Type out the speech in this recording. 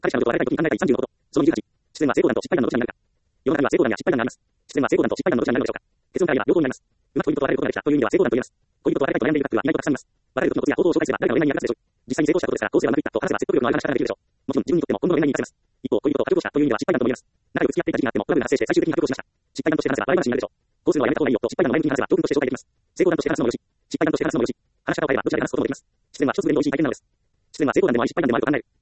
彼氏のことを笑いたい時に考えたい36こと。その28。出演は成功談と失敗談のどちらになるか。世の中には成功談や失敗談があります。出演は成功談と失敗談のどちらになるのでしょうか。結論から言えば両方になります。うまく恋人と笑えることができたという意味では成功談と言えます。恋人と笑いたいと悩んでいるカップルはいないとたくさんいます。笑える時のコツや行動を紹介すれば誰がの恋愛に役立つでしょう。実際に成功したことですから、こうすればうまくいったと話せば説得力のある話からできるでしょう。もちろん自分にとっても今後の恋愛に活かせます。一方、恋人と覚悟したという意味では失敗談とも言えます。仲良く付き合っていた時期があってもトラブルが発生して最終的に覚悟しました。失敗談として話せば笑い話になるでしょう。こうするのはやめた方がいいよと失敗談の前向きに話せば教訓として紹介できます。成功談として話すのもよし、失敗談として話すのもよし、話し方を変えればどちらで話すこともできます。出演は一つでも美味しい体験なのです。出演は成功談でもあり失敗談でもあると考える。